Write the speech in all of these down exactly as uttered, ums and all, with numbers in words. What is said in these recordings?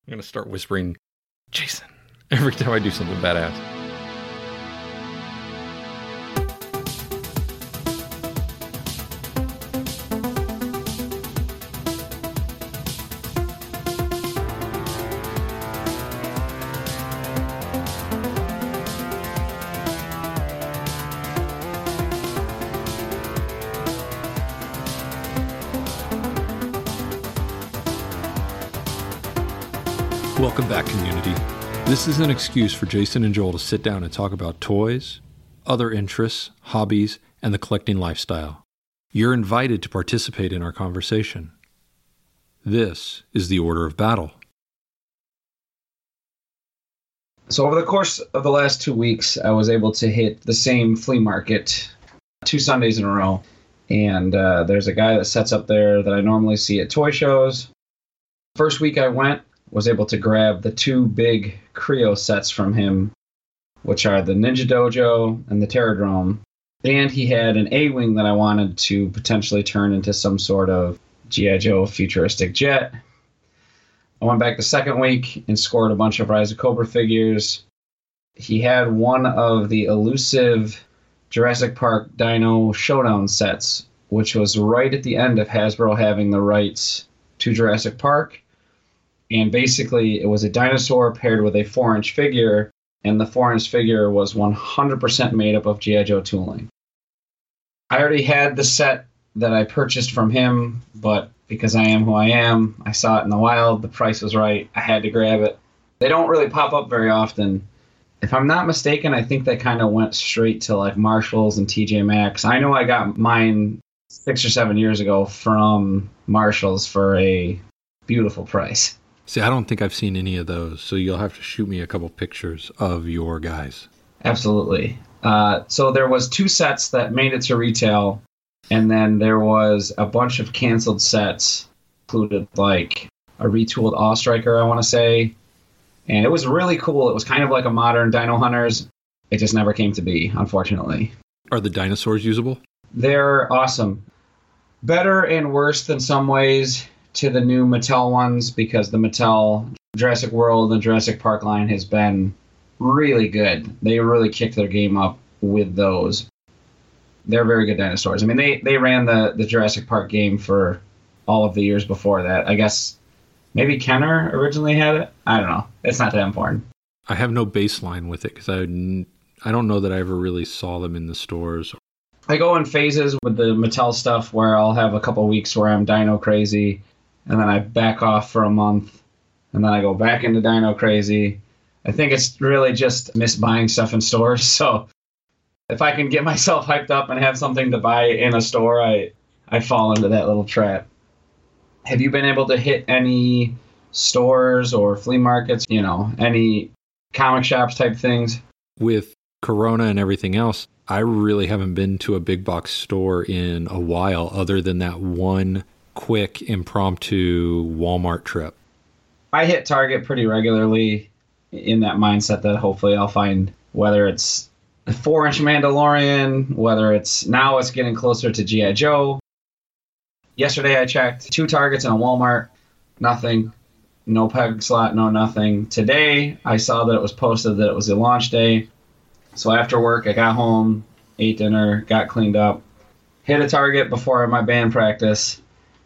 I'm going to start whispering, Jason, every time I do something badass. Welcome back, community. This is an excuse for Jason and Joel to sit down and talk about toys, other interests, hobbies, and the collecting lifestyle. You're invited to participate in our conversation. This is the order of battle. So over the course of the last two weeks, I was able to hit the same flea market two Sundays in a row. And uh, there's a guy that sets up there that I normally see at toy shows. First week I went, was able to grab the two big Creo sets from him, which are the Ninja Dojo and the Terradrome. And he had an A-Wing that I wanted to potentially turn into some sort of G I. Joe futuristic jet. I went back the second week and scored a bunch of Rise of Cobra figures. He had one of the elusive Jurassic Park Dino Showdown sets, which was right at the end of Hasbro having the rights to Jurassic Park. And basically, it was a dinosaur paired with a four-inch figure, and the four-inch figure was one hundred percent made up of G I. Joe tooling. I already had the set that I purchased from him, but because I am who I am, I saw it in the wild, the price was right, I had to grab it. They don't really pop up very often. If I'm not mistaken, I think they kind of went straight to like Marshalls and T J Maxx. I know I got mine six or seven years ago from Marshalls for a beautiful price. See, I don't think I've seen any of those, so you'll have to shoot me a couple pictures of your guys. Absolutely. Uh, so there was two sets that made it to retail, and then there was a bunch of canceled sets, included like a retooled Awe Striker, I want to say. And it was really cool. It was kind of like a modern Dino Hunters. It just never came to be, unfortunately. Are the dinosaurs usable? They're awesome. Better and worse than some ways to the new Mattel ones, because the Mattel Jurassic World and Jurassic Park line has been really good. They really kicked their game up with those. They're very good dinosaurs. I mean, they, they ran the, the Jurassic Park game for all of the years before that. I guess maybe Kenner originally had it. I don't know. It's not that important. I have no baseline with it because I, I don't know that I ever really saw them in the stores. I go in phases with the Mattel stuff where I'll have a couple weeks where I'm dino crazy, and then I back off for a month, and then I go back into dino crazy. I think it's really just miss buying stuff in stores. So if I can get myself hyped up and have something to buy in a store, I, I fall into that little trap. Have you been able to hit any stores or flea markets, you know, any comic shops type things? With Corona and everything else, I really haven't been to a big box store in a while other than that one quick impromptu Walmart trip. I hit Target pretty regularly in that mindset that hopefully I'll find, whether it's a four-inch Mandalorian, whether it's now it's getting closer to G I. Joe. Yesterday I checked two Targets and a Walmart, nothing, no peg slot, no nothing. Today I saw that it was posted that it was a launch day. So after work I got home, ate dinner, got cleaned up, hit a Target before my band practice.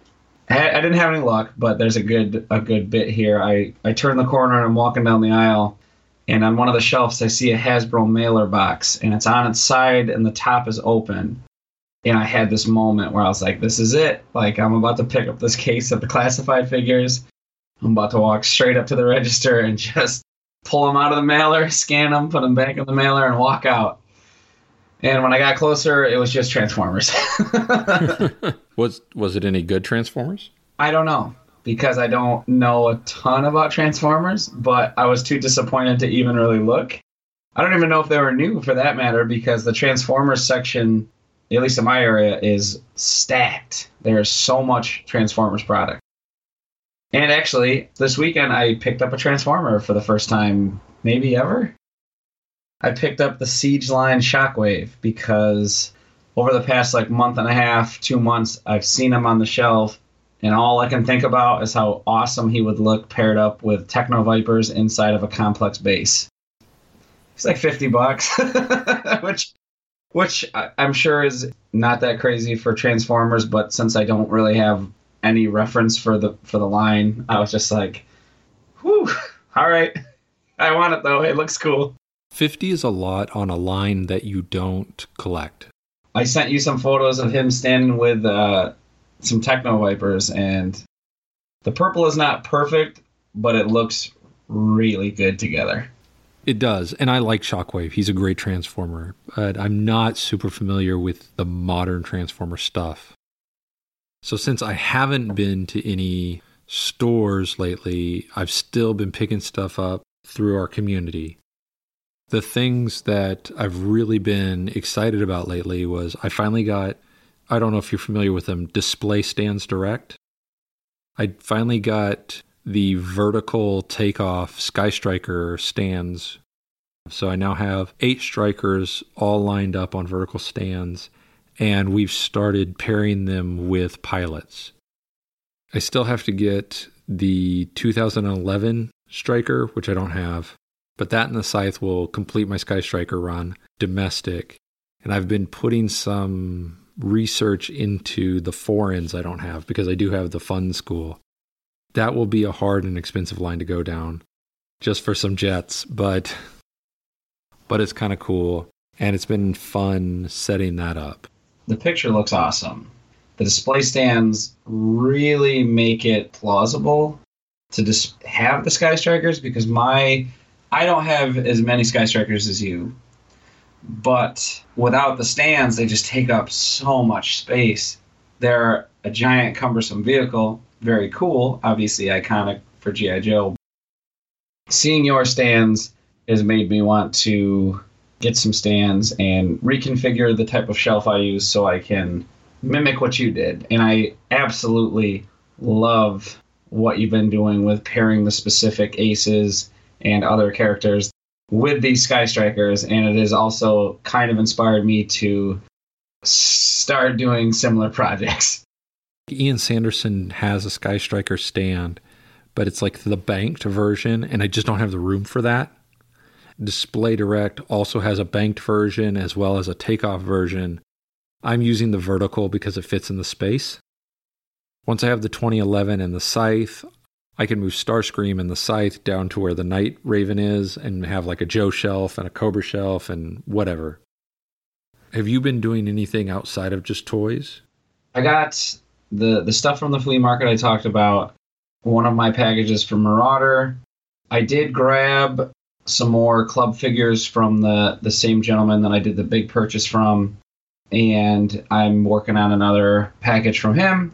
I didn't have any luck, but there's a good a good bit here. I, I turn the corner and I'm walking down the aisle, and on one of the shelves I see a Hasbro mailer box, and it's on its side and the top is open. And I had this moment where I was like, this is it. Like, I'm about to pick up this case of the classified figures. I'm about to walk straight up to the register and just pull them out of the mailer, scan them, put them back in the mailer, and walk out. And when I got closer, it was just Transformers. was was it any good Transformers? I don't know, because I don't know a ton about Transformers, but I was too disappointed to even really look. I don't even know if they were new, for that matter, because the Transformers section, at least in my area, is stacked. There's so much Transformers product. And actually, this weekend I picked up a Transformer for the first time, maybe ever. I picked up the Siege Line Shockwave because over the past like month and a half, two months, I've seen them on the shelf And all I can think about is how awesome he would look paired up with Techno Vipers inside of a complex base. It's like fifty bucks, which which I'm sure is not that crazy for Transformers, but since I don't really have any reference for the for the line, I was just like, whew, all right. I want it though. It looks cool. fifty is a lot on a line that you don't collect. I sent you some photos of him standing with uh, some Techno Vipers, and the purple is not perfect, but it looks really good together. It does, and I like Shockwave. He's a great Transformer, but I'm not super familiar with the modern Transformer stuff. So since I haven't been to any stores lately, I've still been picking stuff up through our community. The things that I've really been excited about lately was I finally got, I don't know if you're familiar with them, Display Stands Direct. I finally got the vertical takeoff Sky Striker stands. So I now have eight Strikers all lined up on vertical stands, and we've started pairing them with pilots. I still have to get the two thousand eleven Striker, which I don't have, but that and the Scythe will complete my Sky Striker run, domestic. And I've been putting some research into the foreigns I don't have, because I do have the Fun School. That will be a hard and expensive line to go down just for some jets, but but it's kind of cool, and it's been fun setting that up. The picture looks awesome. The display stands really make it plausible to just have the Sky Strikers, because my I don't have as many Sky Strikers as you, but without the stands, they just take up so much space. They're a giant cumbersome vehicle. Very cool, obviously iconic for G I. Joe. Seeing your stands has made me want to get some stands and reconfigure the type of shelf I use so I can mimic what you did. And I absolutely love what you've been doing with pairing the specific aces and other characters with these Sky Strikers, and it has also kind of inspired me to start doing similar projects. Ian Sanderson has a Sky Striker stand, but it's like the banked version, and I just don't have the room for that. Display Direct also has a banked version as well as a takeoff version. I'm using the vertical because it fits in the space. Once I have the twenty eleven and the Scythe, I can move Starscream and the Scythe down to where the Night Raven is and have like a Joe shelf and a Cobra shelf and whatever. Have you been doing anything outside of just toys? I got the, the stuff from the flea market I talked about, one of my packages from Marauder. I did grab some more club figures from the, the same gentleman that I did the big purchase from, and I'm working on another package from him.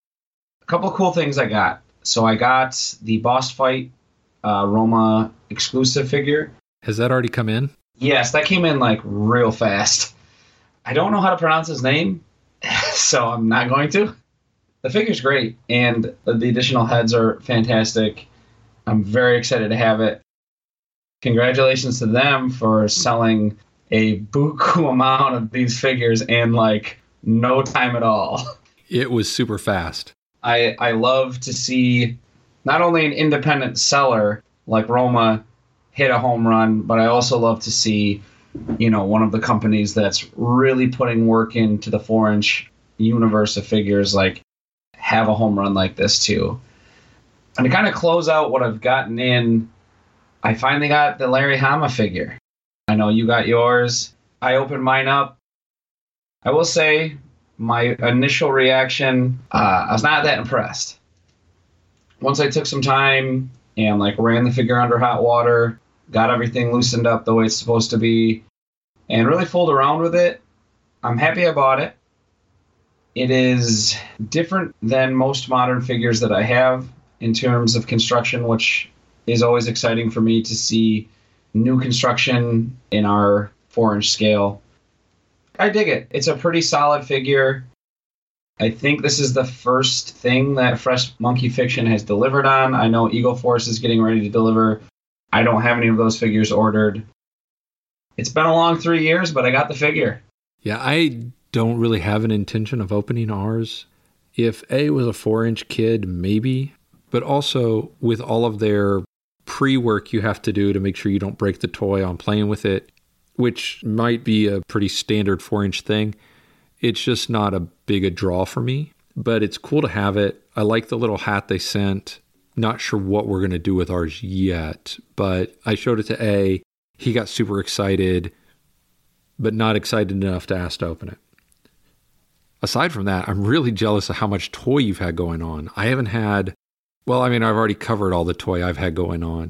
A couple of cool things I got. So I got the Boss Fight uh, Roma exclusive figure. Has that already come in? Yes, that came in like real fast. I don't know how to pronounce his name, so I'm not going to. The figure's great, and the additional heads are fantastic. I'm very excited to have it. Congratulations to them for selling a buku amount of these figures in like no time at all. It was super fast. I, I love to see not only an independent seller like Roma hit a home run, but I also love to see, you know, one of the companies that's really putting work into the four-inch universe of figures like have a home run like this too. And to kind of close out what I've gotten in, I finally got the Larry Hama figure. I know you got yours. I opened mine up. I will say my initial reaction, uh, I was not that impressed. Once I took some time and like ran the figure under hot water, got everything loosened up the way it's supposed to be, and really fooled around with it, I'm happy I bought it. It is different than most modern figures that I have in terms of construction, which is always exciting for me to see new construction in our four-inch scale. I dig it. It's a pretty solid figure. I think this is the first thing that Fresh Monkey Fiction has delivered on. I know Eagle Force is getting ready to deliver. I don't have any of those figures ordered. It's been a long three years, but I got the figure. Yeah, I don't really have an intention of opening ours. If A was a four-inch kid, maybe. But also, with all of their pre-work you have to do to make sure you don't break the toy on playing with it, which might be a pretty standard four-inch thing, it's just not a big a draw for me. But it's cool to have it. I like the little hat they sent. Not sure what we're going to do with ours yet, but I showed it to A. He got super excited, but not excited enough to ask to open it. Aside from that, I'm really jealous of how much toy you've had going on. I haven't had, well, I mean, I've already covered all the toy I've had going on.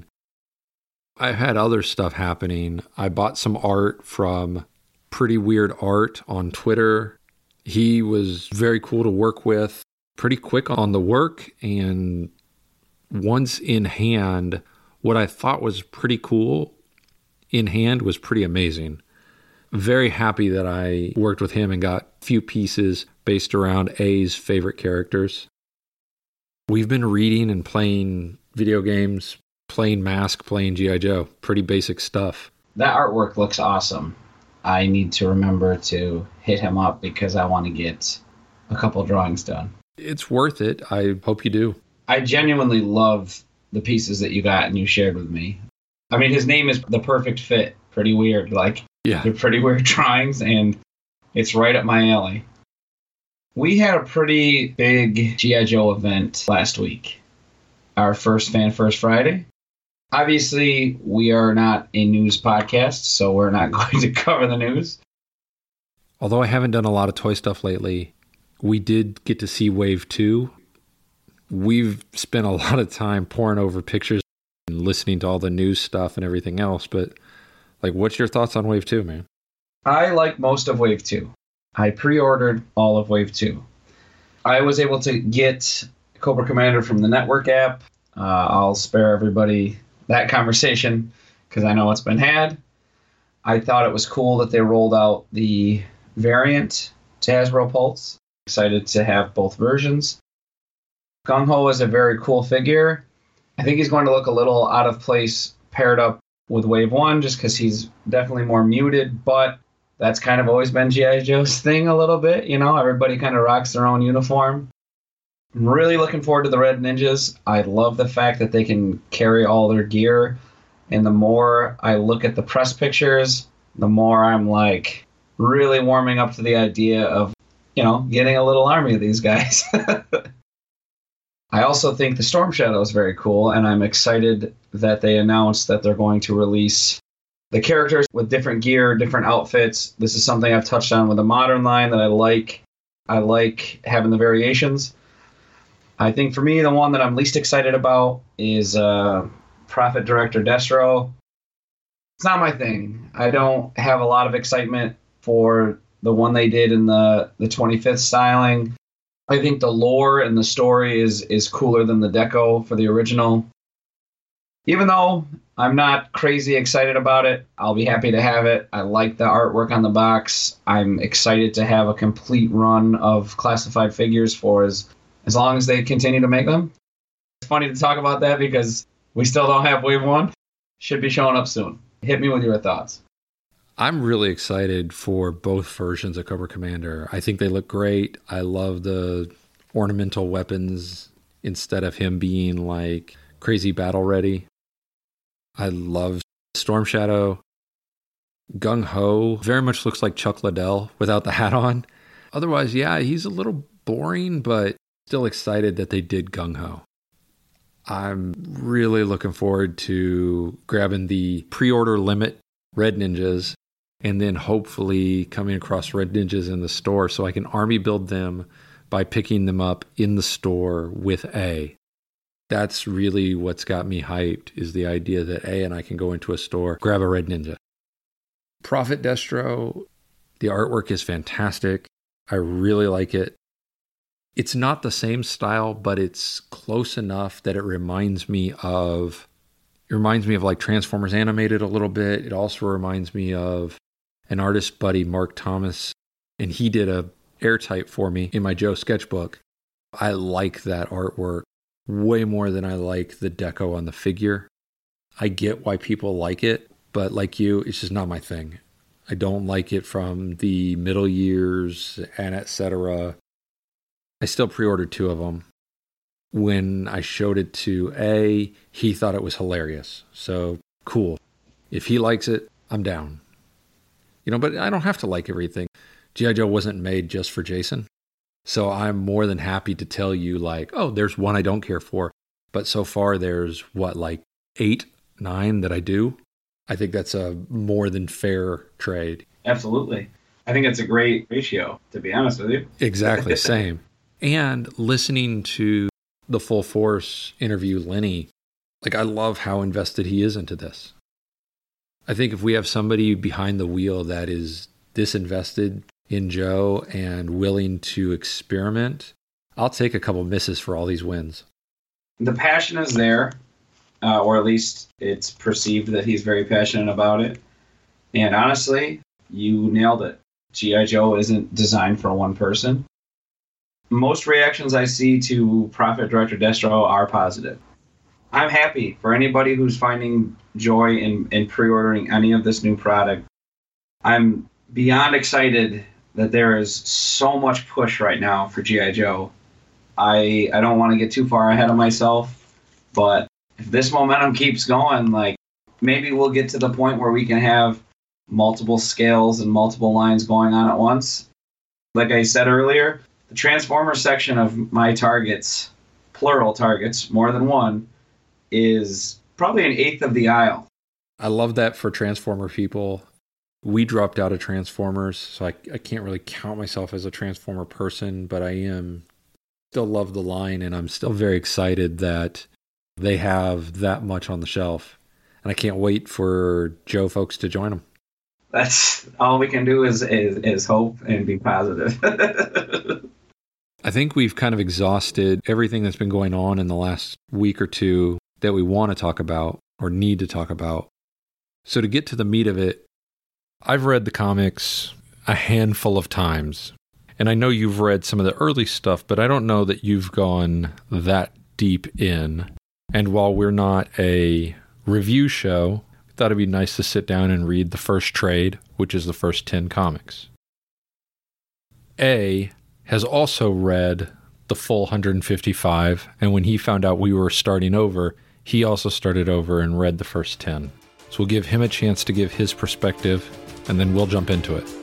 I've had other stuff happening. I bought some art from Pretty Weird Art on Twitter. He was very cool to work with, pretty quick on the work, and once in hand, what I thought was pretty cool in hand was pretty amazing. Very happy that I worked with him and got a few pieces based around A's favorite characters. We've been reading and playing video games, playing Mask, playing G I. Joe. Pretty basic stuff. That artwork looks awesome. I need to remember to hit him up because I want to get a couple drawings done. It's worth it. I hope you do. I genuinely love the pieces that you got and you shared with me. I mean, his name is the perfect fit. Pretty weird. Like, yeah, they're pretty weird drawings, and it's right up my alley. We had a pretty big G I. Joe event last week. Our first Fan First Friday. Obviously, we are not a news podcast, so we're not going to cover the news. Although I haven't done a lot of toy stuff lately, we did get to see Wave two. We've spent a lot of time poring over pictures and listening to all the news stuff and everything else, but like, what's your thoughts on Wave two, man? I like most of Wave two. I pre-ordered all of Wave two. I was able to get Cobra Commander from the Network app. Uh, I'll spare everybody that conversation because I know it's been had. I thought it was cool that they rolled out the variant to Hasbro Pulse. Excited to have both versions. Gung Ho is a very cool figure. I think he's going to look a little out of place paired up with Wave one just because he's definitely more muted, but that's kind of always been G I. Joe's thing a little bit. You know, everybody kind of rocks their own uniform. I'm really looking forward to the Red Ninjas. I love the fact that they can carry all their gear, and the more I look at the press pictures, the more I'm like really warming up to the idea of, you know, getting a little army of these guys. I also think the Storm Shadow is very cool, and I'm excited that they announced that they're going to release the characters with different gear, different outfits. This is something I've touched on with the modern line that I like. I like having the variations. I think for me, the one that I'm least excited about is uh, Prophet Director Destro. It's not my thing. I don't have a lot of excitement for the one they did in the, the twenty-fifth styling. I think the lore and the story is is cooler than the deco for the original. Even though I'm not crazy excited about it, I'll be happy to have it. I like the artwork on the box. I'm excited to have a complete run of classified figures for as, as long as they continue to make them. It's funny to talk about that because we still don't have Wave one. Should be showing up soon. Hit me with your thoughts. I'm really excited for both versions of Cobra Commander. I think they look great. I love the ornamental weapons instead of him being like crazy battle ready. I love Storm Shadow. Gung Ho very much looks like Chuck Liddell without the hat on. Otherwise, yeah, he's a little boring, but still excited that they did Gung Ho. I'm really looking forward to grabbing the pre-order limit Red Ninjas and then hopefully coming across Red Ninjas in the store so I can army build them by picking them up in the store with A. That's really what's got me hyped, is the idea that A and I can go into a store, grab a Red Ninja. Prophet Destro, the artwork is fantastic. I really like it. It's not the same style, but it's close enough that it reminds me of, it reminds me of like Transformers Animated a little bit. It also reminds me of an artist buddy, Mark Thomas, and he did a airtight for me in my Joe sketchbook. I like that artwork way more than I like the deco on the figure. I get why people like it, but like you, it's just not my thing. I don't like it from the middle years and et cetera. I still pre-ordered two of them. When I showed it to A, he thought it was hilarious. So, cool. If he likes it, I'm down. You know, but I don't have to like everything. G I. Joe wasn't made just for Jason. So I'm more than happy to tell you, like, oh, there's one I don't care for. But so far, there's, what, like eight, nine that I do? I think that's a more than fair trade. Absolutely. I think it's a great ratio, to be honest with you. Exactly, same. And listening to the Full Force interview Lenny, like, I love how invested he is into this. I think if we have somebody behind the wheel that is this invested in Joe and willing to experiment, I'll take a couple misses for all these wins. The passion is there, uh, or at least it's perceived that he's very passionate about it. And honestly, you nailed it. G I. Joe isn't designed for one person. Most reactions I see to Prophet Director Destro are positive. I'm happy for anybody who's finding joy in, in pre-ordering any of this new product. I'm beyond excited that there is so much push right now for G I. Joe. I I don't want to get too far ahead of myself, but if this momentum keeps going, like, maybe we'll get to the point where we can have multiple scales and multiple lines going on at once. Like I said earlier, the Transformer section of my targets, plural targets, more than one, is probably an eighth of the aisle. I love that for Transformer people. We dropped out of Transformers, so I, I can't really count myself as a Transformer person, but I am still love the line, and I'm still very excited that they have that much on the shelf. And I can't wait for Joe folks to join them. That's all we can do is is, is hope and be positive. I think we've kind of exhausted everything that's been going on in the last week or two that we want to talk about or need to talk about. So to get to the meat of it, I've read the comics a handful of times. And I know you've read some of the early stuff, but I don't know that you've gone that deep in. And while we're not a review show, I thought it'd be nice to sit down and read the first trade, which is the first ten comics. A has also read the full one hundred fifty-five, and when he found out we were starting over, he also started over and read the first ten. So we'll give him a chance to give his perspective, and then we'll jump into it.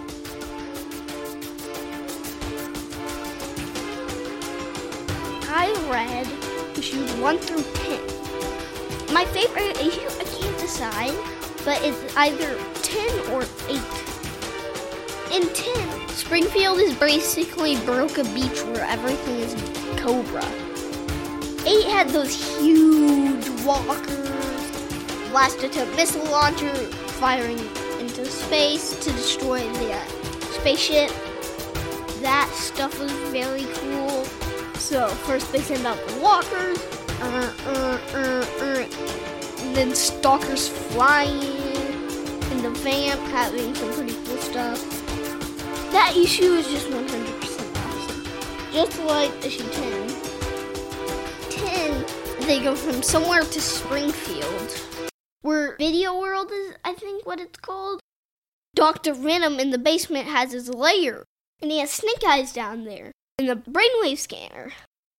I read issues one through ten. My favorite issue, I can't decide, but it's either ten or eight. In ten, Springfield is basically Baroka Beach where everything is Cobra. eight had those huge walkers, blast attempt missile launcher firing into space to destroy the uh, spaceship. That stuff was very cool. So first they send out the walkers, uh, uh, uh, uh, and then stalkers flying, and the vamp having some pretty cool stuff. That issue is just one hundred percent awesome. Just like issue ten. ten, they go from somewhere to Springfield, where Video World is, I think what it's called. Doctor Venom in the basement has his lair, and he has Snake Eyes down there, and the brainwave scanner.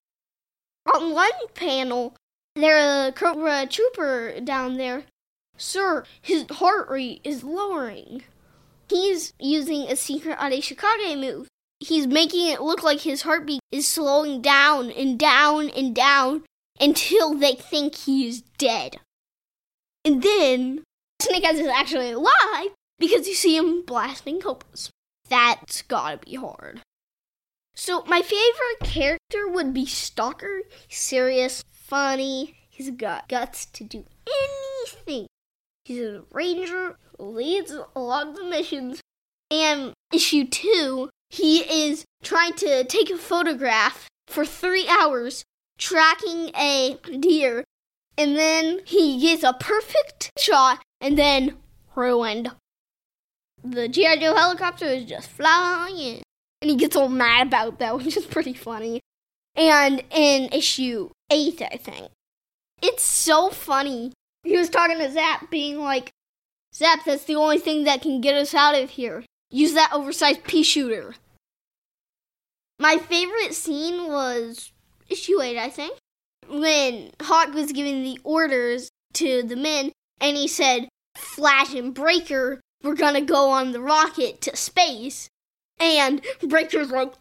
On one panel, there's a Cobra Trooper down there. Sir, his heart rate is lowering. He's using a secret Ade Shikage move. He's making it look like his heartbeat is slowing down and down and down until they think he is dead. And then Snake Eyes is actually alive because you see him blasting Cobras. That's gotta be hard. So my favorite character would be Stalker. He's serious, funny, he's got guts to do anything. He's a ranger, leads a lot of the missions. And issue two, he is trying to take a photograph for three hours, tracking a deer, and then he gets a perfect shot, and then ruined. The G I. Joe helicopter is just flying, and he gets all mad about that, which is pretty funny. And in issue eight, I think, it's so funny. He was talking to Zap, being like, Zap, that's the only thing that can get us out of here. Use that oversized pea shooter. My favorite scene was issue eight, I think, when Hawk was giving the orders to the men, and he said, Flash and Breaker, we're gonna go on the rocket to space. And Breaker's like,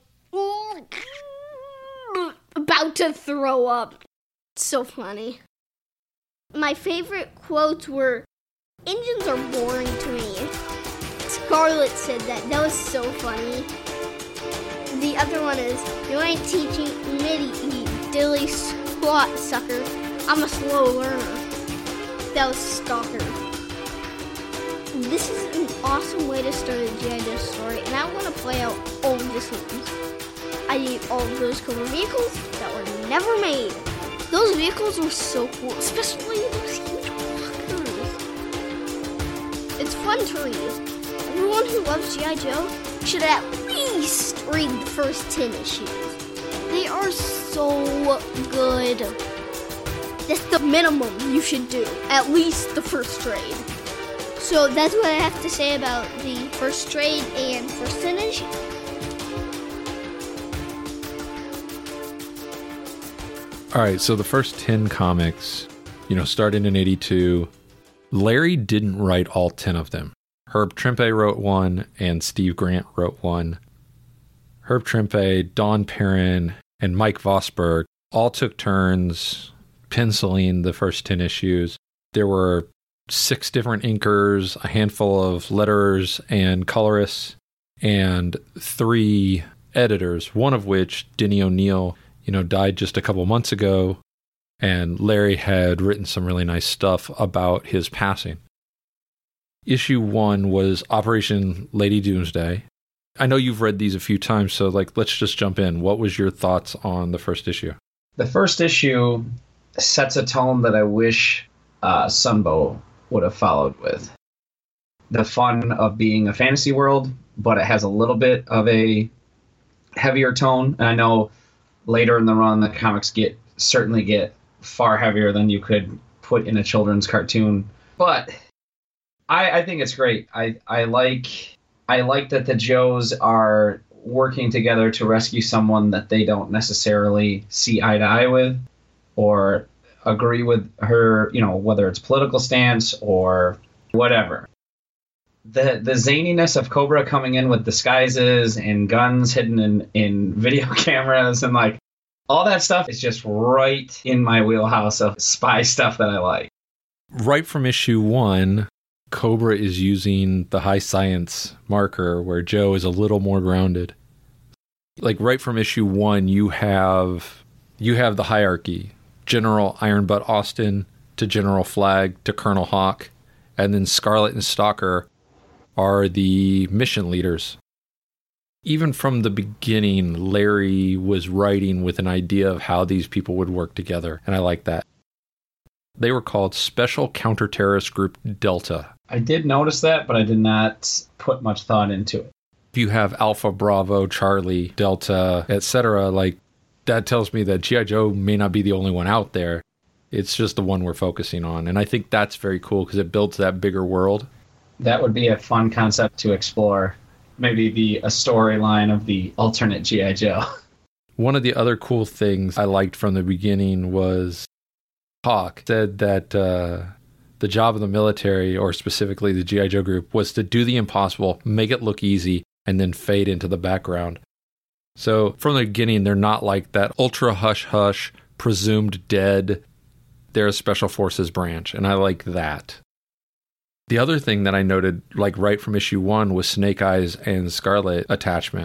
about to throw up. It's so funny. My favorite quotes were, engines are boring to me. Scarlet said that. That was so funny. The other one is, you ain't teaching me to eat dilly squat, sucker. I'm a slow learner. That was Stalker. This is an awesome way to start a G I. Joe story, and I want to play out all of the scenes. I need all of those Cobra vehicles that were never made. Those vehicles were so cool, especially those huge walkers. It's fun to read. Everyone who loves G I. Joe should at least read the first ten issues. They are so good. That's the minimum you should do, at least the first trade. So that's what I have to say about the first trade and first ten issue. All right, so the first ten comics, you know, started in eighty-two. Larry didn't write all ten of them. Herb Trimpe wrote one, and Steve Grant wrote one. Herb Trimpe, Don Perrin, and Mike Vosberg all took turns penciling the first ten issues. There were six different inkers, a handful of letterers and colorists, and three editors, one of which, Denny O'Neil, you know, died just a couple months ago, and Larry had written some really nice stuff about his passing. Issue one was Operation Lady Doomsday. I know you've read these a few times, so like, let's just jump in. What was your thoughts on the first issue? The first issue sets a tone that I wish uh, Sunbow would have followed with. The fun of being a fantasy world, but it has a little bit of a heavier tone. And I know later in the run, the comics get certainly get far heavier than you could put in a children's cartoon. But I, I think it's great. I, I like I like that the Joes are working together to rescue someone that they don't necessarily see eye to eye with or agree with her, you know, whether it's political stance or whatever. The the zaniness of Cobra coming in with disguises and guns hidden in, in video cameras and like all that stuff is just right in my wheelhouse of spy stuff that I like. Right from issue one, Cobra is using the high science marker where Joe is a little more grounded. Like right from issue one, you have you have the hierarchy. General Ironbutt Austin to General Flag to Colonel Hawk, and then Scarlet and Stalker are the mission leaders. Even from the beginning, Larry was writing with an idea of how these people would work together, and I like that. They were called Special Counter-Terrorist Group Delta. I did notice that, but I did not put much thought into it. If you have Alpha, Bravo, Charlie, Delta, et cetera, like, that tells me that G I. Joe may not be the only one out there. It's just the one we're focusing on. And I think that's very cool because it builds that bigger world. That would be a fun concept to explore. Maybe be a storyline of the alternate G I. Joe. One of the other cool things I liked from the beginning was Hawk said that uh, the job of the military, or specifically the G I. Joe group, was to do the impossible, make it look easy, and then fade into the background. So from the beginning, they're not like that ultra hush-hush, presumed dead. They're a special forces branch, and I like that. The other thing that I noted, like right from issue one, was Snake Eyes and Scarlet attachment.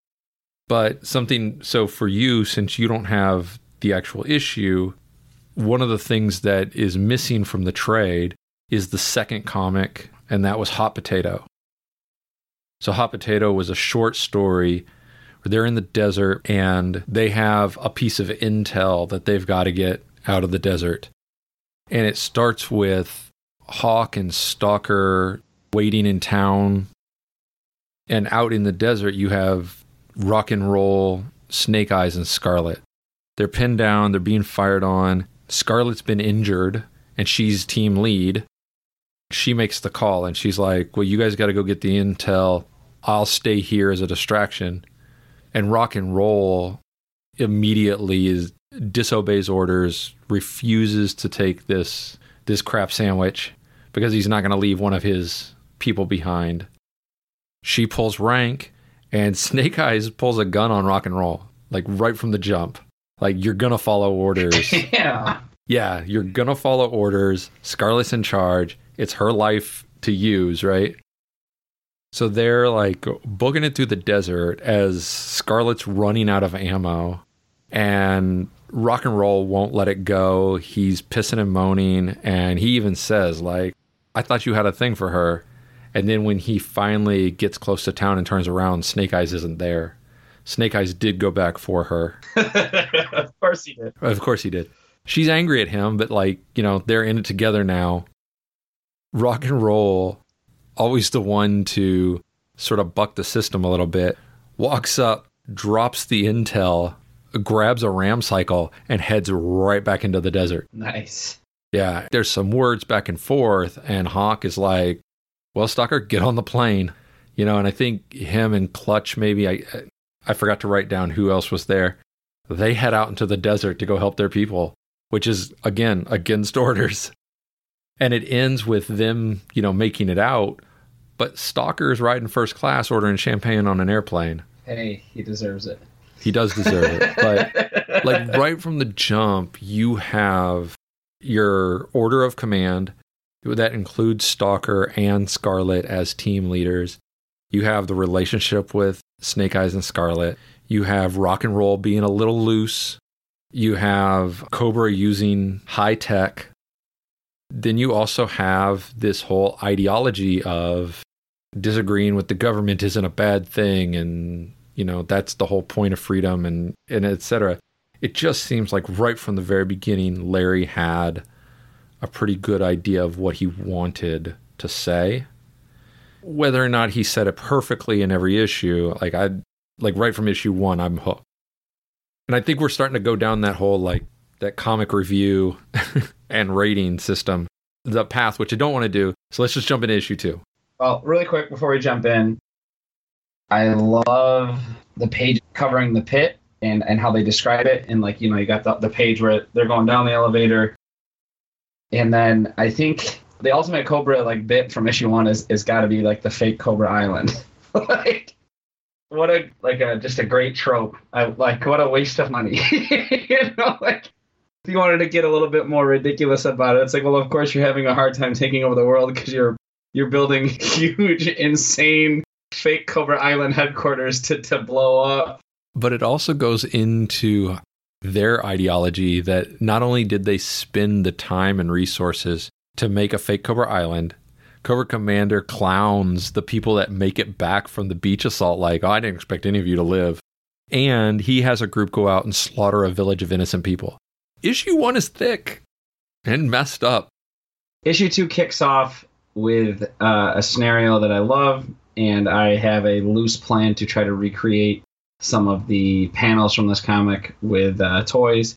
But something, so for you, since you don't have the actual issue, one of the things that is missing from the trade is the second comic, and that was Hot Potato. So Hot Potato was a short story where they're in the desert and they have a piece of intel that they've got to get out of the desert. And it starts with Hawk and Stalker waiting in town. And out in the desert, you have Rock and Roll, Snake Eyes, and Scarlet. They're pinned down. They're being fired on. Scarlet's been injured, and she's team lead. She makes the call, and she's like, well, you guys got to go get the intel. I'll stay here as a distraction. And Rock and Roll immediately is, disobeys orders, refuses to take this this crap sandwich because he's not going to leave one of his people behind. She pulls rank, and Snake Eyes pulls a gun on Rock and Roll, like right from the jump. Like, you're going to follow orders. Yeah. Yeah, you're going to follow orders. Scarlet's in charge. It's her life to use, right? So they're like booking it through the desert as Scarlet's running out of ammo, and Rock and Roll won't let it go. He's pissing and moaning, and he even says, like, I thought you had a thing for her. And then when he finally gets close to town and turns around, Snake Eyes isn't there. Snake Eyes did go back for her. Of course he did. Of course he did. She's angry at him, but, like, you know, they're in it together now. Rock and Roll, always the one to sort of buck the system a little bit, walks up, drops the intel, grabs a ram cycle, and heads right back into the desert. Nice. Yeah, there's some words back and forth, and Hawk is like, well, Stalker, get on the plane. You know, and I think him and Clutch, maybe, I I forgot to write down who else was there. They head out into the desert to go help their people, which is, again, against orders. And it ends with them, you know, making it out, but Stalker's riding first class ordering champagne on an airplane. Hey, he deserves it. He does deserve it. But, like, right from the jump, you have your order of command. That includes Stalker and Scarlet as team leaders. You have the relationship with Snake Eyes and Scarlet. You have Rock and Roll being a little loose. You have Cobra using high tech. Then you also have this whole ideology of disagreeing with the government isn't a bad thing, and, you know, that's the whole point of freedom, and, and et cetera. It just seems like right from the very beginning, Larry had a pretty good idea of what he wanted to say. Whether or not he said it perfectly in every issue, like I, like right from issue one, I'm hooked. And I think we're starting to go down that whole, like, that comic review and rating system, the path, which I don't want to do. So let's just jump into issue two. Well, really quick before we jump in, I love the page covering the pit and, and how they describe it. And, like, you know, you got the, the page where they're going down the elevator. And then I think the ultimate Cobra, like, bit from issue one is, is got to be, like, the fake Cobra Island. Like, what a, like, a, just a great trope. I, like, what a waste of money. You know, like, if you wanted to get a little bit more ridiculous about it, it's like, well, of course you're having a hard time taking over the world because you're you're building huge, insane, fake Cobra Island headquarters to, to blow up. But it also goes into their ideology that not only did they spend the time and resources to make a fake Cobra Island, Cobra Commander clowns the people that make it back from the beach assault like, oh, I didn't expect any of you to live. And he has a group go out and slaughter a village of innocent people. Issue one is thick and messed up. Issue two kicks off with uh, a scenario that I love, and I have a loose plan to try to recreate some of the panels from this comic with uh, toys.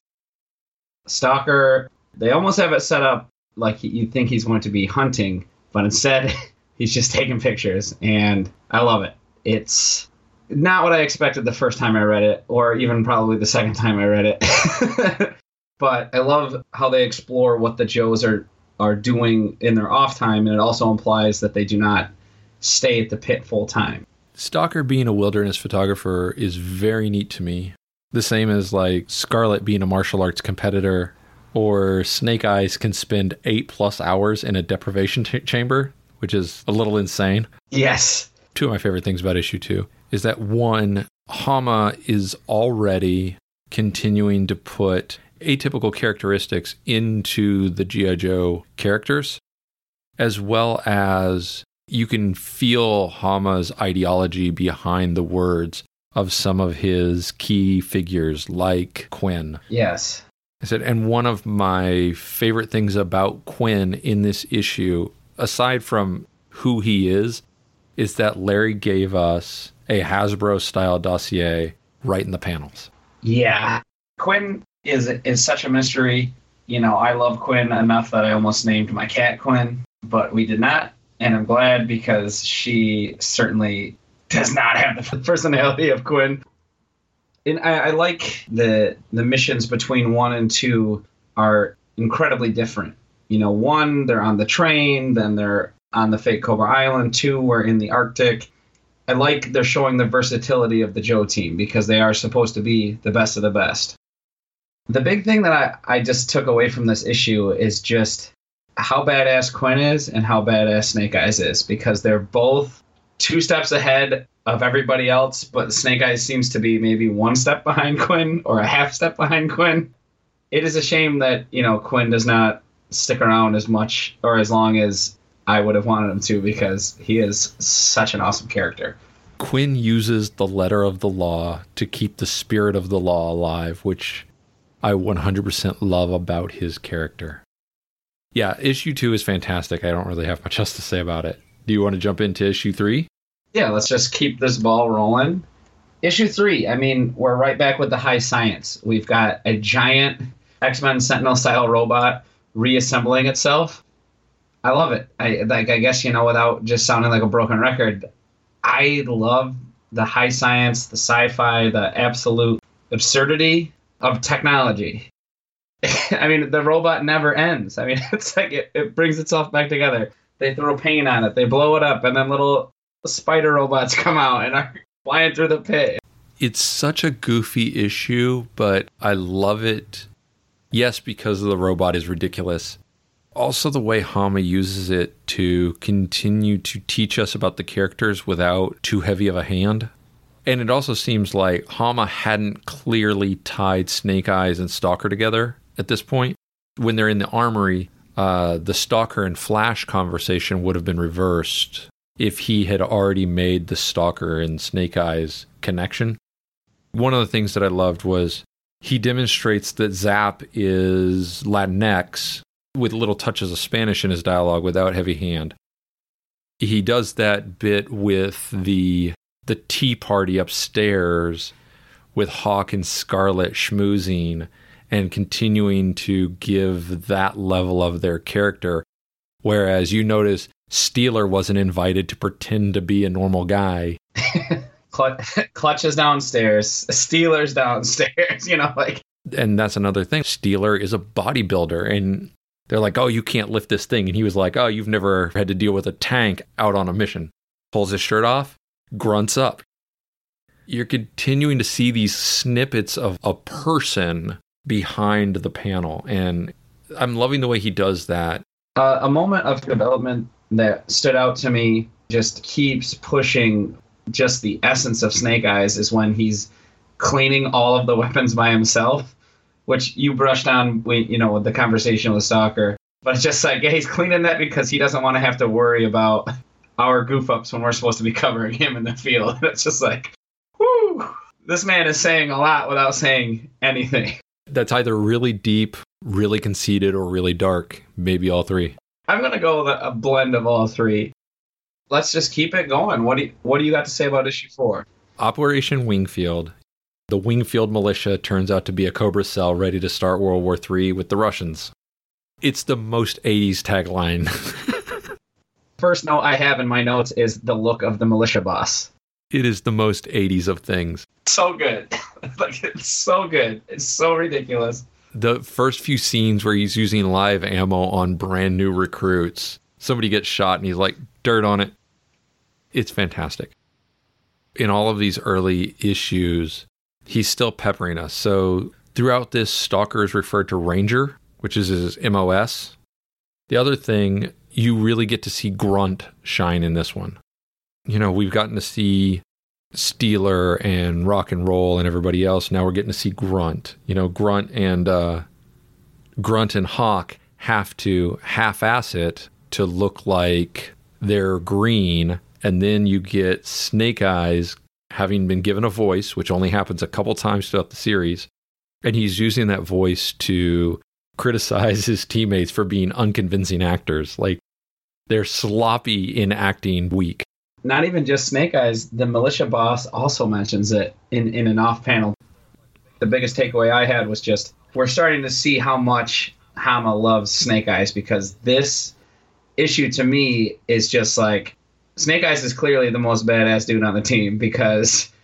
Stalker, they almost have it set up like you'd think he's going to be hunting, but instead he's just taking pictures, and I love it. It's not what I expected the first time I read it, or even probably the second time I read it. But I love how they explore what the Joes are, are doing in their off time, and it also implies that they do not stay at the pit full time. Stalker being a wilderness photographer is very neat to me. The same as, like, Scarlet being a martial arts competitor, or Snake Eyes can spend eight plus hours in a deprivation ch- chamber, which is a little insane. Yes. Two of my favorite things about issue two is that, one, Hama is already continuing to put atypical characteristics into the G I. Joe characters, as well as you can feel Hama's ideology behind the words of some of his key figures, like Quinn. Yes. I said, and one of my favorite things about Quinn in this issue, aside from who he is, is that Larry gave us a Hasbro-style dossier right in the panels. Yeah. Quinn is is such a mystery. You know, I love Quinn enough that I almost named my cat Quinn, but we did not. And I'm glad, because she certainly does not have the personality of Quinn. And I, I like the the missions between one and two are incredibly different. You know, one, they're on the train, then they're on the fake Cobra Island. Two, we're in the Arctic. I like they're showing the versatility of the Joe team because they are supposed to be the best of the best. The big thing that I, I just took away from this issue is just how badass Quinn is and how badass Snake Eyes is, because they're both two steps ahead of everybody else, but Snake Eyes seems to be maybe one step behind Quinn or a half step behind Quinn. It is a shame that, you know, Quinn does not stick around as much or as long as I would have wanted him to, because he is such an awesome character. Quinn uses the letter of the law to keep the spirit of the law alive, which I one hundred percent love about his character. Yeah, issue two is fantastic. I don't really have much else to say about it. Do you want to jump into issue three? Yeah, let's just keep this ball rolling. Issue three, I mean, we're right back with the high science. We've got a giant X-Men Sentinel-style robot reassembling itself. I love it. I like. I guess, you know, without just sounding like a broken record, I love the high science, the sci-fi, the absolute absurdity of technology. I mean, the robot never ends. I mean, it's like it, it brings itself back together. They throw paint on it, they blow it up, and then little spider robots come out and are flying through the pit. It's such a goofy issue, but I love it. Yes, because the robot is ridiculous. Also, the way Hama uses it to continue to teach us about the characters without too heavy of a hand. And it also seems like Hama hadn't clearly tied Snake Eyes and Stalker together at this point. When they're in the armory, uh, the Stalker and Flash conversation would have been reversed if he had already made the Stalker and Snake Eyes connection. One of the things that I loved was he demonstrates that Zap is Latinx with little touches of Spanish in his dialogue without heavy hand. He does that bit with the the tea party upstairs with Hawk and Scarlet schmoozing and continuing to give that level of their character. Whereas you notice Steeler wasn't invited to pretend to be a normal guy. Clutch is downstairs, Steeler's downstairs, you know, like. And that's another thing. Steeler is a bodybuilder, and they're like, oh, you can't lift this thing. And he was like, oh, you've never had to deal with a tank out on a mission. Pulls his shirt off, grunts up. You're continuing to see these snippets of a person behind the panel. And I'm loving the way he does that. Uh, a moment of development that stood out to me, just keeps pushing just the essence of Snake Eyes, is when he's cleaning all of the weapons by himself, which you brushed on, you know, with the conversation with Stalker. But it's just like, yeah, he's cleaning that because he doesn't want to have to worry about our goof ups when we're supposed to be covering him in the field. It's just like, whoo, this man is saying a lot without saying anything. That's either really deep, really conceited, or really dark. Maybe all three. I'm going to go with a blend of all three. Let's just keep it going. What do you, what do you got to say about issue four? Operation Wingfield. The Wingfield militia turns out to be a Cobra cell ready to start World War Three with the Russians. It's the most eighties tagline. First note I have in my notes is the look of the militia boss. It is the most eighties of things. So good. Like, it's so good. It's so ridiculous. The first few scenes where he's using live ammo on brand new recruits. Somebody gets shot and he's like, dirt on it. It's fantastic. In all of these early issues, he's still peppering us. So throughout this, Stalker is referred to Ranger, which is his M O S. The other thing, you really get to see Grunt shine in this one. You know, we've gotten to see Steeler and Rock and Roll and everybody else. Now we're getting to see Grunt. You know, Grunt and uh, Grunt and Hawk have to half-ass it to look like they're green. And then you get Snake Eyes having been given a voice, which only happens a couple times throughout the series. And he's using that voice to criticize his teammates for being unconvincing actors. Like, they're sloppy in acting weak. Not even just Snake Eyes, the militia boss also mentions it in, in an off panel. The biggest takeaway I had was just, we're starting to see how much Hama loves Snake Eyes, because this issue to me is just like, Snake Eyes is clearly the most badass dude on the team, because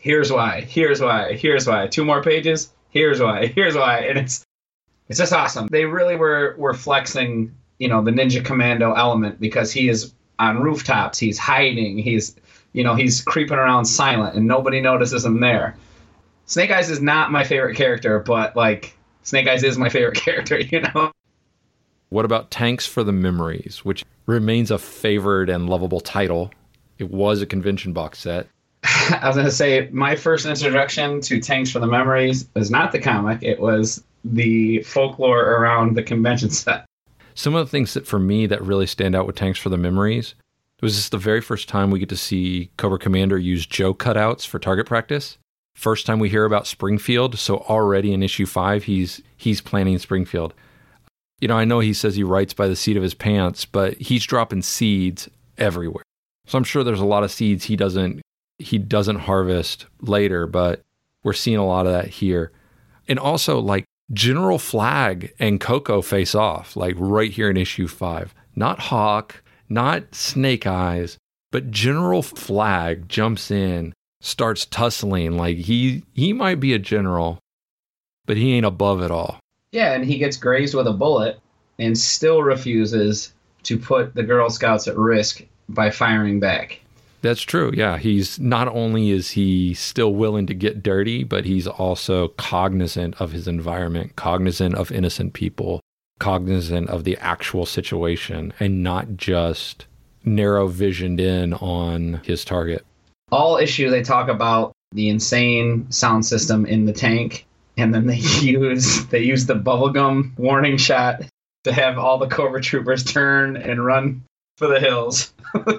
here's why, here's why, here's why. Two more pages, here's why, here's why. And it's it's just awesome. They really were were flexing, you know, the Ninja Commando element, because he is on rooftops, he's hiding, he's, you know, he's creeping around silent and nobody notices him there. Snake Eyes is not my favorite character, but like Snake Eyes is my favorite character, you know? What about Tanks for the Memories, which remains a favored and lovable title? It was a convention box set. I was going to say, my first introduction to Tanks for the Memories was not the comic. It was the folklore around the convention set. Some of the things that for me that really stand out with Tanks for the Memories, it was just the very first time we get to see Cobra Commander use Joe cutouts for target practice. First time we hear about Springfield, so already in issue five, he's he's planning Springfield. You know, I know he says he writes by the seat of his pants, but he's dropping seeds everywhere. So I'm sure there's a lot of seeds he doesn't he doesn't harvest later, but we're seeing a lot of that here. And also, like, General Flag and Coco face off, like right here in issue five. Not Hawk, not Snake Eyes, but General Flag jumps in, starts tussling. Like, he he might be a general, but he ain't above it all. Yeah, and he gets grazed with a bullet and still refuses to put the Girl Scouts at risk by firing back. That's true. Yeah, he's not only is he still willing to get dirty, but he's also cognizant of his environment, cognizant of innocent people, cognizant of the actual situation, and not just narrow visioned in on his target. All issue they talk about the insane sound system in the tank, and then they use they use the bubblegum warning shot to have all the Cobra Troopers turn and run for the hills.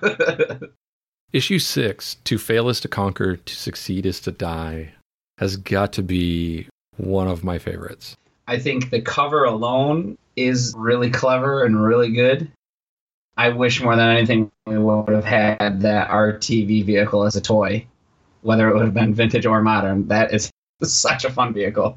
Issue six, To Fail is to Conquer, To Succeed is to Die, has got to be one of my favorites. I think the cover alone is really clever and really good. I wish more than anything we would have had that R T V vehicle as a toy, whether it would have been vintage or modern. That is such a fun vehicle.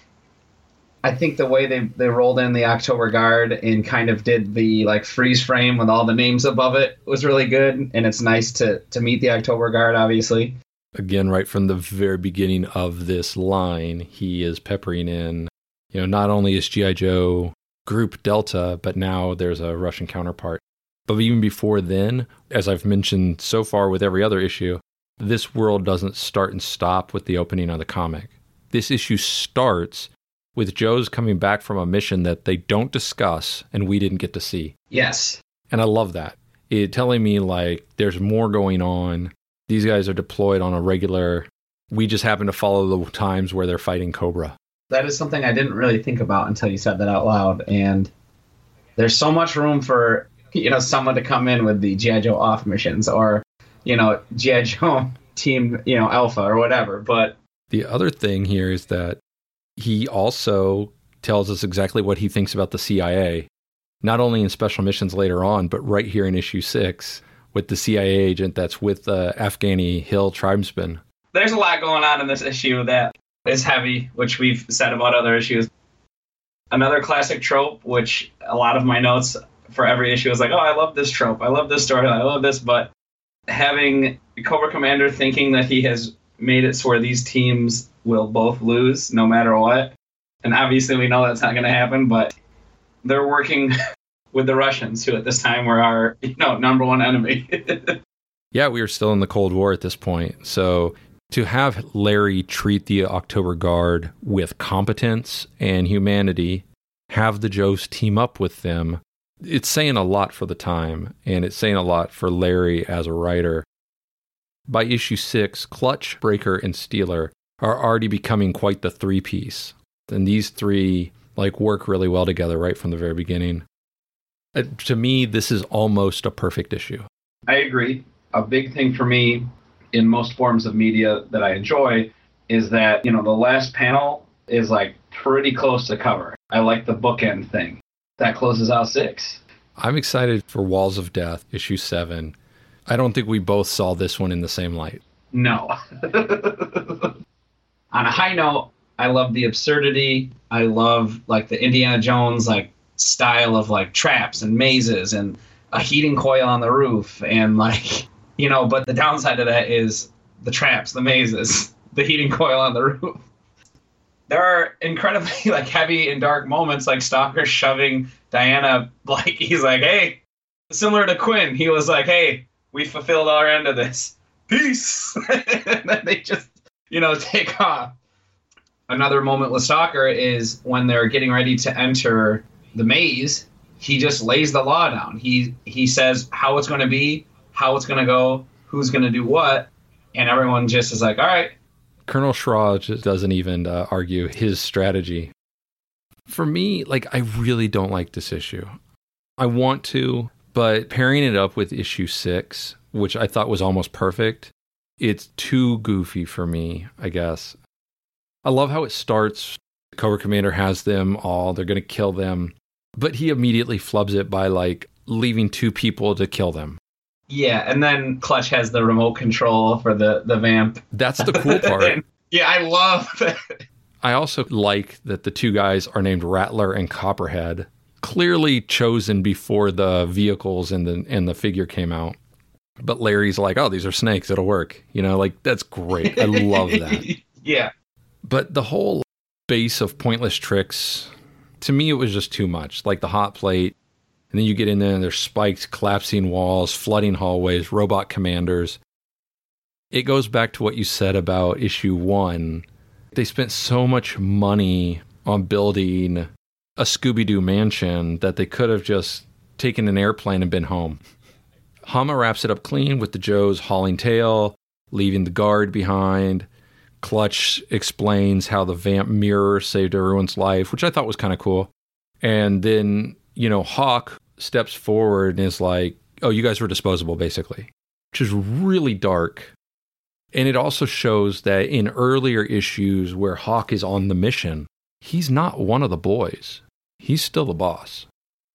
I think the way they, they rolled in the October Guard and kind of did the like freeze frame with all the names above it was really good. And it's nice to, to meet the October Guard, obviously. Again, right from the very beginning of this line, he is peppering in, you know, not only is G I. Joe Group Delta, but now there's a Russian counterpart. But even before then, as I've mentioned so far with every other issue, this world doesn't start and stop with the opening of the comic. This issue starts with Joe's coming back from a mission that they don't discuss and we didn't get to see. Yes. And I love that. It telling me, like, there's more going on. These guys are deployed on a regular... We just happen to follow the times where they're fighting Cobra. That is something I didn't really think about until you said that out loud. And there's so much room for, you know, someone to come in with the G I. Joe off missions or, you know, G I. Joe Team, you know, Alpha or whatever. But the other thing here is that he also tells us exactly what he thinks about the C I A, not only in special missions later on, but right here in issue six with the C I A agent that's with the Afghani Hill tribesmen. There's a lot going on in this issue that is heavy, which we've said about other issues. Another classic trope, which a lot of my notes for every issue is like, oh, I love this trope. I love this story. I love this. But having Cobra Commander thinking that he has made it so where these teams will both lose no matter what. And obviously we know that's not going to happen, but they're working with the Russians, who at this time were our, you know, number one enemy. Yeah, we were still in the Cold War at this point. So to have Larry treat the October Guard with competence and humanity, have the Joes team up with them, it's saying a lot for the time, and it's saying a lot for Larry as a writer. By issue six, Clutch, Breaker, and Steeler are already becoming quite the three-piece. And these three like work really well together right from the very beginning. Uh, to me, this is almost a perfect issue. I agree. A big thing for me in most forms of media that I enjoy is that, you know, the last panel is like pretty close to cover. I like the bookend thing. That closes out six. I'm excited for Walls of Death, issue seven. I don't think we both saw this one in the same light. No. On a high note, I love the absurdity. I love like the Indiana Jones like style of like traps and mazes and a heating coil on the roof and like, you know, but the downside of that is the traps, the mazes. the heating coil on the roof. There are incredibly like heavy and dark moments, like Stalker shoving Diana, like he's like, hey, similar to Quinn, he was like, hey, we fulfilled our end of this. Peace. And then they just, you know, take off. Another moment with Stalker is when they're getting ready to enter the maze, he just lays the law down. He he says how it's going to be, how it's going to go, who's going to do what, and everyone just is like, all right. Colonel Shraw just doesn't even uh, argue his strategy. For me, like, I really don't like this issue. I want to, but pairing it up with issue six, which I thought was almost perfect, it's too goofy for me, I guess. I love how it starts. Cobra Commander has them all. They're going to kill them. But he immediately flubs it by, like, leaving two people to kill them. Yeah, and then Clutch has the remote control for the, the vamp. That's the cool part. Yeah, I love that. I also like that the two guys are named Rattler and Copperhead, clearly chosen before the vehicles and the, and the figure came out. But Larry's like, oh, these are snakes. It'll work. You know, like, that's great. I love that. Yeah. But the whole base of pointless tricks, to me, it was just too much. Like the hot plate. And then you get in there and there's spikes, collapsing walls, flooding hallways, robot commanders. It goes back to what you said about issue one. They spent so much money on building a Scooby-Doo mansion that they could have just taken an airplane and been home. Hama wraps it up clean with the Joes hauling tail, leaving the guard behind. Clutch explains how the vamp mirror saved everyone's life, which I thought was kind of cool. And then, you know, Hawk steps forward and is like, oh, you guys were disposable, basically, which is really dark. And it also shows that in earlier issues where Hawk is on the mission, he's not one of the boys. He's still the boss.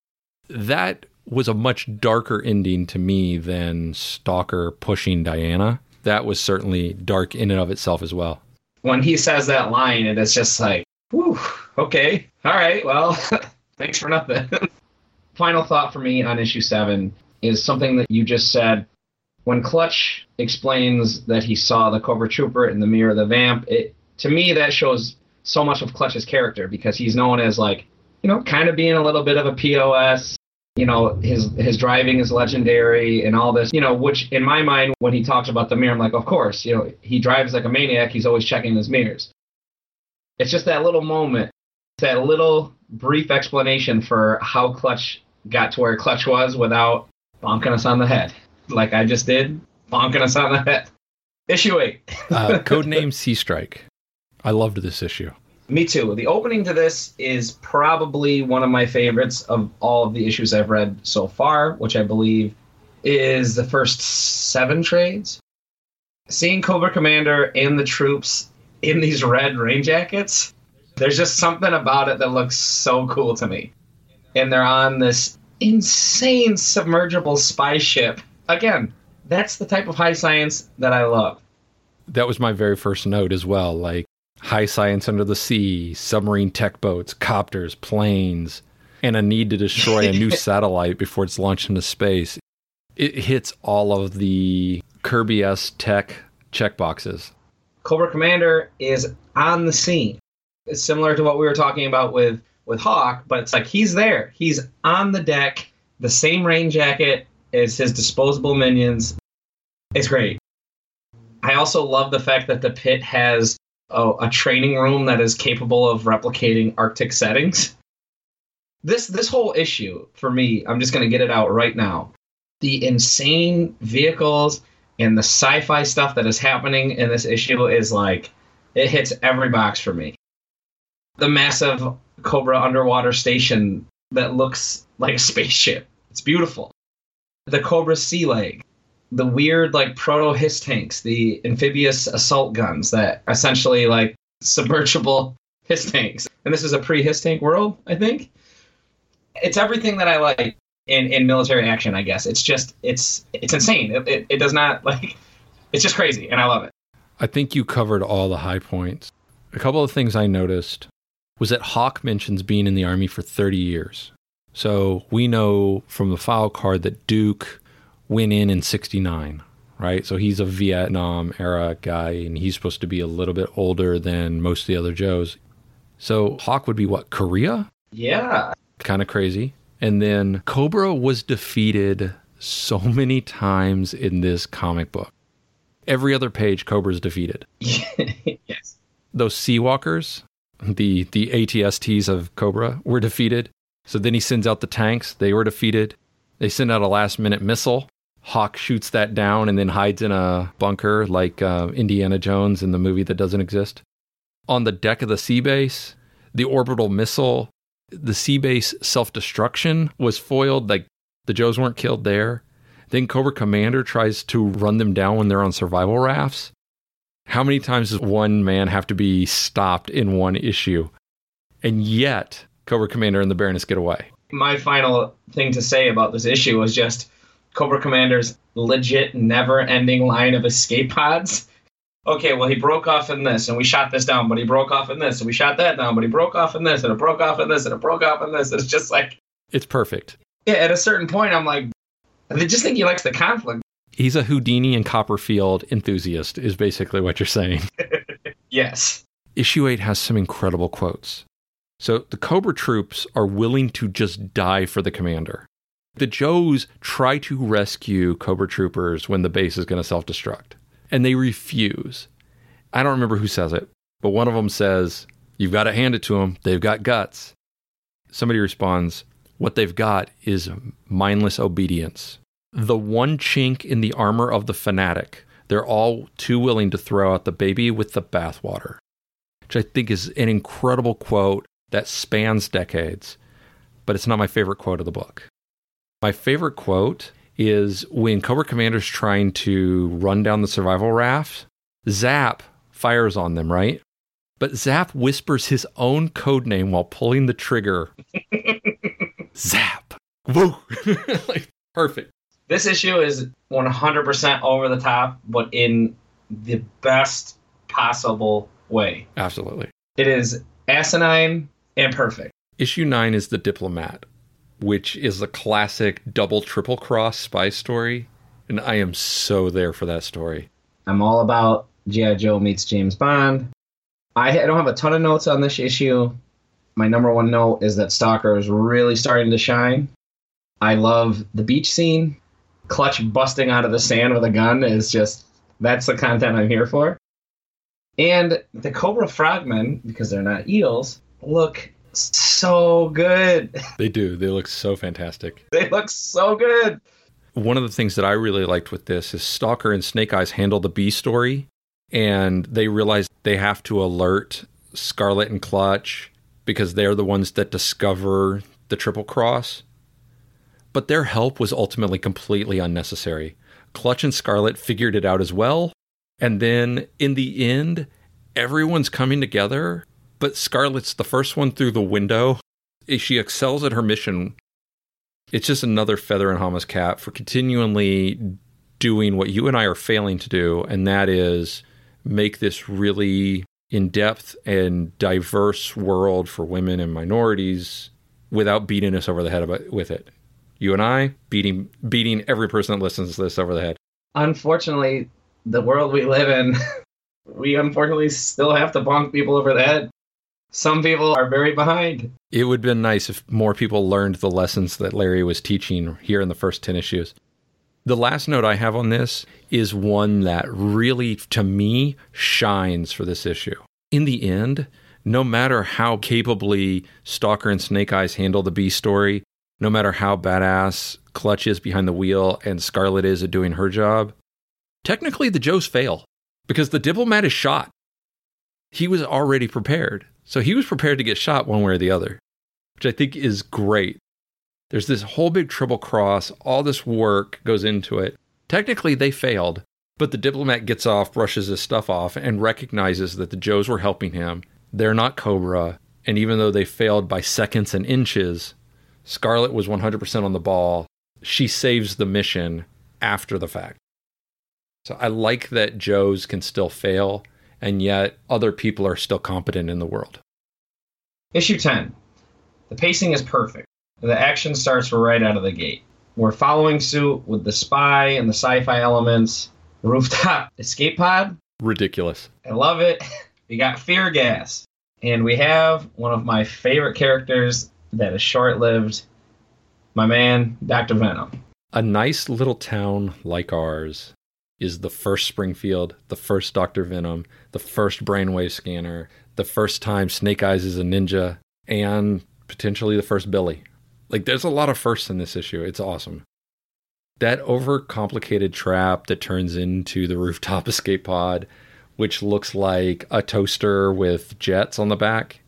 That was a much darker ending to me than Stalker pushing Diana. That was certainly dark in and of itself as well. When he says that line, and it's just like, whew, okay, all right, well, thanks for nothing. Final thought for me on issue seven is something that you just said. When Clutch explains that he saw the Cobra Trooper in the mirror of the vamp, it, to me, that shows so much of Clutch's character, because he's known as, like, you know, kind of being a little bit of a P O S. You know, his his driving is legendary and all this, you know, which in my mind, when he talks about the mirror, I'm like, of course, you know, he drives like a maniac. He's always checking his mirrors. It's just that little moment, that little brief explanation for how Clutch got to where Clutch was without bonking us on the head. Like I just did, bonking us on the head. Issue eight. uh, Codename Sea Strike. I loved this issue. Me too. The opening to this is probably one of my favorites of all of the issues I've read so far, which I believe is the first seven trades. Seeing Cobra Commander and the troops in these red rain jackets, there's just something about it that looks so cool to me. And they're on this insane submergible spy ship. Again, that's the type of high science that I love. That was my very first note as well. Like, high science under the sea, submarine tech boats, copters, planes, and a need to destroy a new satellite before it's launched into space. It hits all of the Kirby-esque tech checkboxes. Cobra Commander is on the scene. It's similar to what we were talking about with, with Hawk, but it's like he's there. He's on the deck, the same rain jacket as his disposable minions. It's great. I also love the fact that the pit has a, a training room that is capable of replicating Arctic settings. This this whole issue, for me, I'm just going to get it out right now. The insane vehicles and the sci-fi stuff that is happening in this issue is like, it hits every box for me. The massive Cobra underwater station that looks like a spaceship. It's beautiful. The Cobra sea leg. The weird, like, proto-Hiss tanks, the amphibious assault guns that essentially, like, submergible Hiss tanks. And this is a pre-Hiss tank world, I think. It's everything that I like in, in military action, I guess. It's just, it's it's insane. It, it, it does not, like, it's just crazy, and I love it. I think you covered all the high points. A couple of things I noticed was that Hawk mentions being in the Army for thirty years. So we know from the file card that Duke went in in sixty-nine. right? So he's a Vietnam era guy, and he's supposed to be a little bit older than most of the other Joes. So Hawk would be what, Korea? Yeah. Kind of crazy. And then Cobra was defeated so many times in this comic book. Every other page, Cobra's defeated. Yes. Those Seawalkers, the, the A T S Ts of Cobra, were defeated. So then he sends out the tanks. They were defeated. They send out a last-minute missile. Hawk shoots that down and then hides in a bunker like uh, Indiana Jones in the movie that doesn't exist. On the deck of the sea base, the orbital missile, the sea base self-destruction was foiled. Like, the Joes weren't killed there. Then Cobra Commander tries to run them down when they're on survival rafts. How many times does one man have to be stopped in one issue? And yet, Cobra Commander and the Baroness get away. My final thing to say about this issue was just Cobra Commander's legit never-ending line of escape pods. Okay, well, he broke off in this, and we shot this down, but he broke off in this, and we shot that down, but he broke off in this, and it broke off in this, and it broke off in this. It's just like... It's perfect. Yeah, at a certain point, I'm like, I just think he likes the conflict. He's a Houdini and Copperfield enthusiast, is basically what you're saying. Yes. Issue eight has some incredible quotes. So the Cobra troops are willing to just die for the commander. The Joes try to rescue Cobra troopers when the base is going to self-destruct, and they refuse. I don't remember who says it, but one of them says, "You've got to hand it to them. They've got guts." Somebody responds, "What they've got is mindless obedience. The one chink in the armor of the fanatic. They're all too willing to throw out the baby with the bathwater," which I think is an incredible quote that spans decades, but it's not my favorite quote of the book. My favorite quote is when Cobra Commander's trying to run down the survival raft, Zap fires on them, right? But Zap whispers his own code name while pulling the trigger. Zap. Woo! Like, perfect. This issue is one hundred percent over the top, but in the best possible way. Absolutely. It is asinine and perfect. Issue nine is The Diplomat, which is a classic double triple cross spy story, and I am so there for that story. I'm all about G I. Joe meets James Bond. I don't have a ton of notes on this issue. My number one note is that Stalker is really starting to shine. I love the beach scene. Clutch busting out of the sand with a gun is just, that's the content I'm here for. And the Cobra Frogmen, because they're not eels, look so good. They do. They look so fantastic. They look so good. One of the things that I really liked with this is Stalker and Snake Eyes handle the B story, and they realize they have to alert Scarlet and Clutch because they're the ones that discover the Triple Cross. But their help was ultimately completely unnecessary. Clutch and Scarlet figured it out as well, and then in the end, everyone's coming together. But Scarlet's the first one through the window. She excels at her mission. It's just another feather in Hama's cap for continually doing what you and I are failing to do, and that is make this really in-depth and diverse world for women and minorities without beating us over the head about, with it. You and I, beating beating every person that listens to this over the head. Unfortunately, the world we live in, we unfortunately still have to bonk people over the head. Some people are very behind. It would have been nice if more people learned the lessons that Larry was teaching here in the first ten issues. The last note I have on this is one that really, to me, shines for this issue. In the end, no matter how capably Stalker and Snake Eyes handle the B story, no matter how badass Clutch is behind the wheel and Scarlet is at doing her job, technically the Joes fail because the Diplomat is shot. He was already prepared. So he was prepared to get shot one way or the other, which I think is great. There's this whole big triple cross. All this work goes into it. Technically, they failed, but the Diplomat gets off, brushes his stuff off, and recognizes that the Joes were helping him. They're not Cobra. And even though they failed by seconds and inches, Scarlet was one hundred percent on the ball. She saves the mission after the fact. So I like that Joes can still fail, and yet other people are still competent in the world. Issue ten. The pacing is perfect. The action starts right out of the gate. We're following suit with the spy and the sci-fi elements. rooftop escape pod. Ridiculous. I love it. We got Fear Gas. And we have one of my favorite characters that is short-lived, my man, Doctor Venom. A nice little town like ours is the first Springfield, the first Doctor Venom, the first brainwave scanner, the first time Snake Eyes is a ninja, and potentially the first Billy. Like, there's a lot of firsts in this issue. It's awesome. That overcomplicated trap that turns into the rooftop escape pod, which looks like a toaster with jets on the back,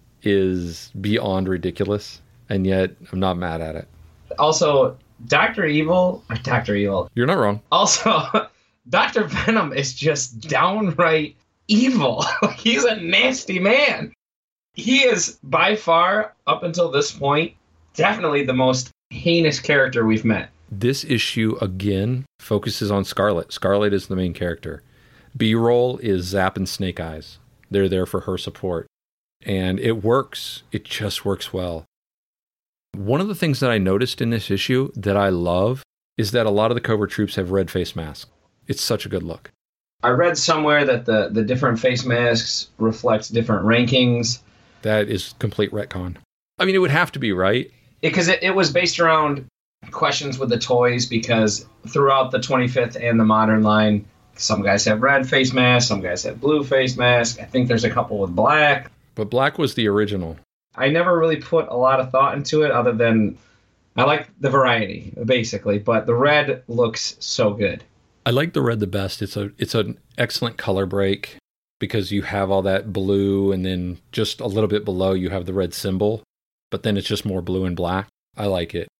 is beyond ridiculous. And yet, I'm not mad at it. Also, Doctor Evil, or Doctor Evil. You're not wrong. Also, Doctor Venom is just downright evil. He's a nasty man. He is by far, up until this point, definitely the most heinous character we've met. This issue, again, focuses on Scarlet. Scarlet is the main character. B-roll is Zap and Snake Eyes. They're there for her support. And it works. It just works well. One of the things that I noticed in this issue that I love is that a lot of the Cobra troops have red face masks. It's such a good look. I read somewhere that the, the different face masks reflect different rankings. That is complete retcon. I mean, it would have to be, right? Because it, it was based around questions with the toys, because throughout the twenty-fifth and the modern line, some guys have red face masks, some guys have blue face masks. I think there's a couple with black. But black was the original. I never really put a lot of thought into it other than I like the variety, basically. But the red looks so good. I like the red the best. It's a it's an excellent color break because you have all that blue and then just a little bit below you have the red symbol, but then it's just more blue and black. I like it.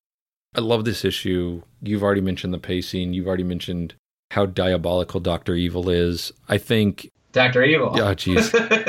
I love this issue. You've already mentioned the pacing. You've already mentioned how diabolical Doctor Evil is. I think... Doctor Evil. Oh, jeez.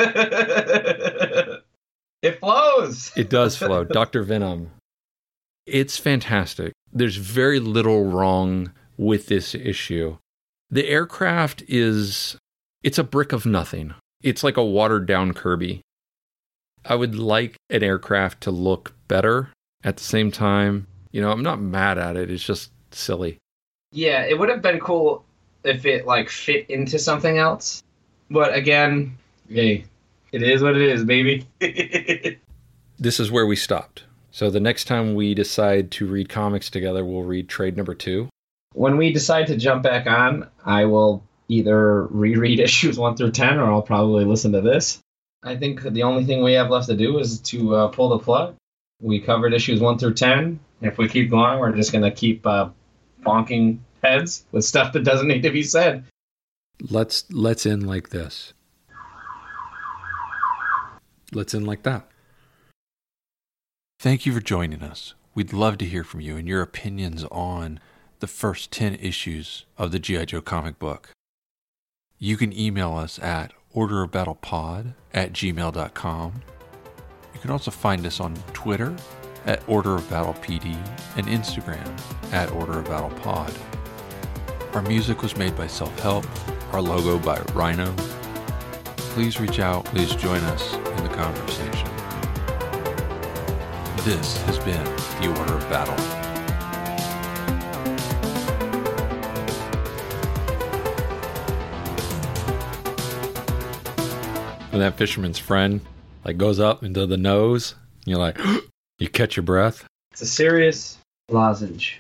It flows. It does flow. Doctor Venom. It's fantastic. There's very little wrong with this issue. The aircraft is... It's a brick of nothing. It's like a watered-down Kirby. I would like an aircraft to look better at the same time. You know, I'm not mad at it. It's just silly. Yeah, it would have been cool if it, like, fit into something else. But again, hey, it is what it is, baby. This is where we stopped. So the next time we decide to read comics together, we'll read trade number two. When we decide to jump back on, I will either reread issues one through ten, or I'll probably listen to this. I think the only thing we have left to do is to uh, pull the plug. We covered issues one through ten. If we keep going, we're just going to keep uh, bonking heads with stuff that doesn't need to be said. Let's let's end like this. Let's end like that. Thank you for joining us. We'd love to hear from you and your opinions on the first ten issues of the G I. Joe comic book. You can email us at orderofbattlepod at gmail dot com. You can also find us on Twitter at orderofbattlepd and Instagram at orderofbattlepod. Our music was made by Self-Help, our logo by Rhino. Please reach out, please join us in the conversation. This has been The Order of Battle. When that fisherman's friend like goes up into the nose, you're like, you catch your breath. It's a serious lozenge.